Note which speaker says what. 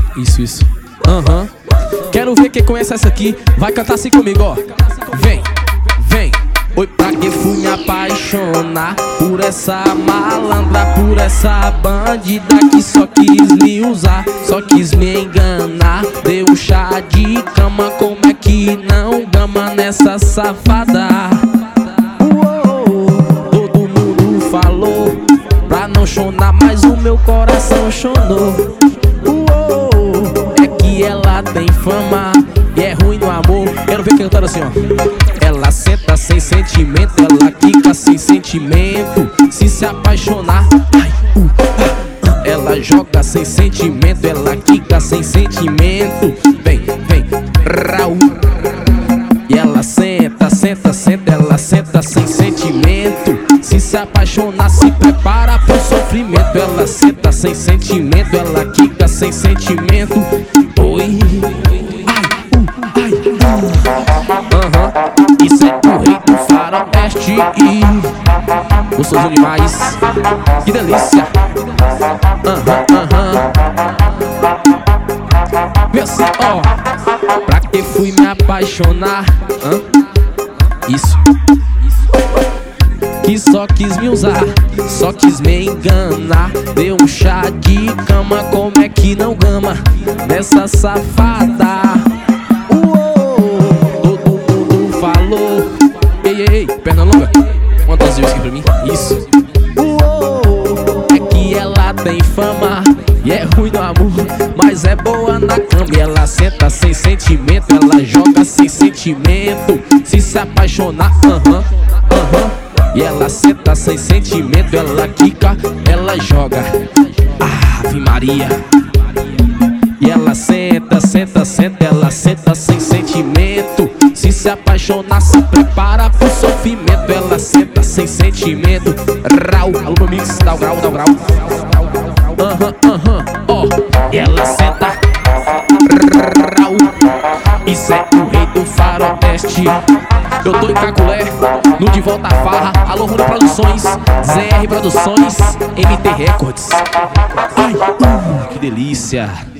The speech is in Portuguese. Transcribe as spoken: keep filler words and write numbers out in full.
Speaker 1: Isso, isso. Aham. Uhum. Quero ver quem conhece essa aqui. Vai cantar assim comigo, ó. Vem, vem. Oi, pra que fui me apaixonar por essa malandra, por essa bandida que só quis me usar, só quis me enganar. Deu chá de cama, como é que não gama nessa safada? Uou, todo mundo falou pra não chorar, mas o meu coração chonou. Uou, é que ela tem fama e é ruim no amor. Quero ver cantando assim, ó. Ela senta sem sentimento, ela quica sem sentimento. Se se apaixonar, ai, uh, ah, ela joga sem sentimento, ela quica sem sentimento. Vem, vem, Raul. E ela senta, senta, senta, ela senta sem sentimento. Se se apaixonar, se prepara pro sofrimento. Ela senta sem sentimento, ela quica sem sentimento. Oi, ai, uh, ai, uh. Uhum. Isso é o rei do faroeste e gostou demais. Que delícia. Aham, aham. Vê assim, ó. Pra que fui me apaixonar? Hã? Isso. Que só quis me usar, só quis me enganar. Deu um chá de cama, como é que não gama nessa safada? Ei, ei, ei, perna longa. Quantas vezes aqui pra mim? Isso. Uou, é que ela tem fama e é ruim no amor, mas é boa na cama. E ela senta sem sentimento, ela joga sem sentimento. Se se apaixonar, aham, aham. E ela senta sem sentimento, ela quica, ela joga. Ave Maria. E ela senta, senta, senta, ela senta sem sentimento. Se se apaixonar, se prepara pro sofrimento. Ela senta sem sentimento. Raul, alô mix, dá o grau, dá o grau. Aham, aham, ó. E ela senta. Raul, isso é o rei do faroeste. Eu tô em Caculé, no De Volta à Farra. Alô Runa Produções, Z R Produções, M T Records. Ai, uh, que delícia.